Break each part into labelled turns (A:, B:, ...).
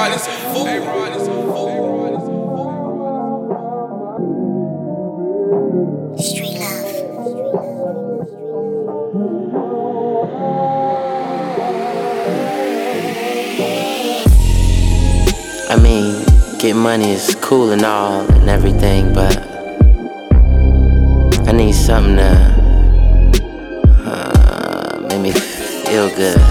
A: A-Rod is a fool.
B: Street love.
C: I mean, get money is cool and all and everything, but I need something to make me feel good.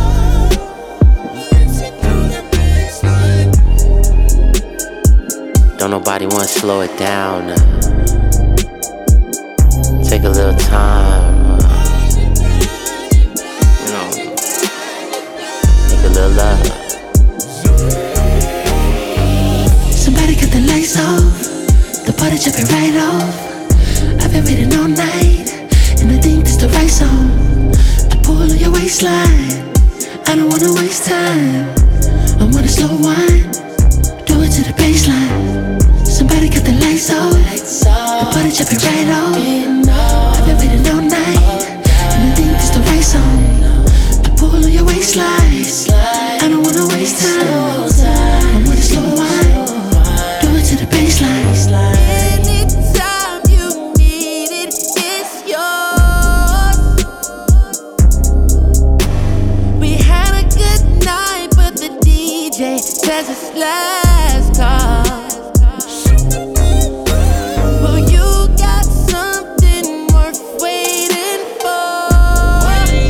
C: Don't nobody wanna slow it down. Take a little time. Make a little love.
D: Somebody cut the lights off, the party jumping right off. I've been waiting all night, and I think this the right song to pull on your waistline. I don't wanna waste time, I wanna slow wine, do it to the baseline. Somebody cut the lights off, the party jumping right off. I've been waiting all night, and I think this the right song to pull on your waistline. I don't wanna waste time, I wanna slow wine, do it to the baseline.
E: Anytime you need it, it's yours. We had a good night, but the DJ says it's last call. Well, you got something worth waiting for.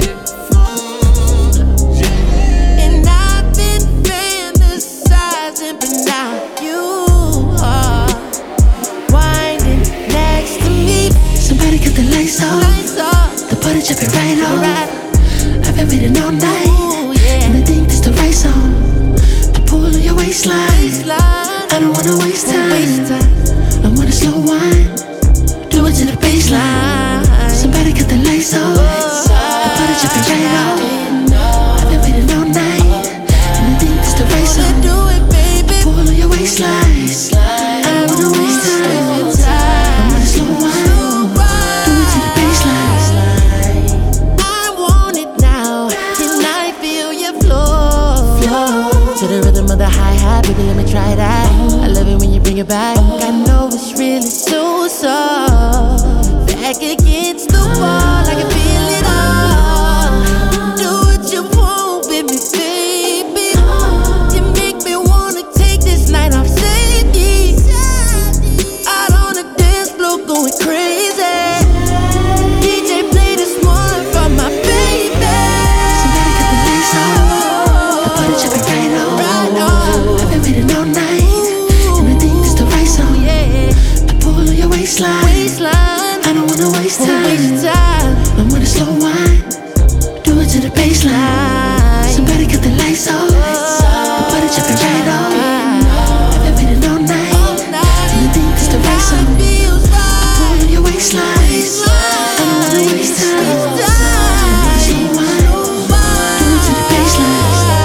E: And I've been fantasizing, but now you are winding next to me.
D: Somebody cut the lights off,
E: Lights off,
D: the party jumping right off.
E: right.
D: I've been waiting all night,
E: Ooh, yeah.
D: and I think this the right song to pull on your waistline.
E: Slide,
D: I don't wanna waste
E: waste
D: time,
E: time.
D: I wanna slow wine, do it to the baseline. Somebody cut the lights off, the party jumping right off. I've been waiting all night, and I think this the right song
E: Do it, baby.
D: pull on your waistline. I don't wanna waste time, I wanna slow wine, do it to the baseline.
E: I want it now. Can I feel your flow? To the rhythm of the hi-hat, baby, let me try that. I love it when you bring it back. I know it's really so soft. Back against the wall, I can feel it all. Do what you want with me, baby. You make me wanna take this night off, safety. Out on the dance floor, going crazy. DJ, play this one for my baby.
D: Somebody cut the lights off, the party jumping right off. I've been waiting all night, and I think this the right song to pull on your waistline. I don't wanna waste time, I wanna slow wine, do it to the baseline. Somebody cut the lights off, the party jumping right off. I've been waiting all night, and I think this the right song to pull on your waistline. I don't wanna waste time, I wanna slow wine, do it to the baseline.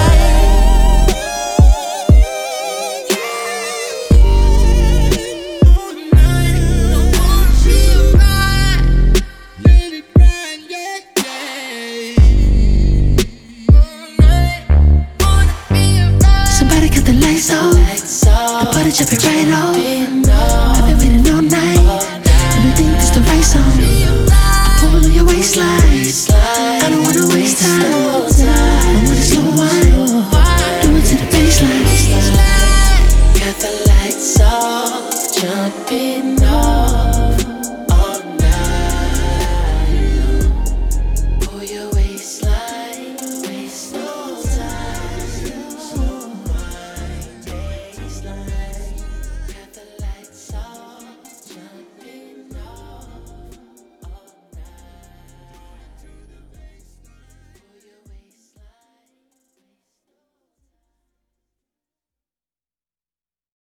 D: Somebody cut the lights off, the party jumping right off. I've been waiting all night, and I think this the right song. Pull on your waistline, I don't wanna waste time.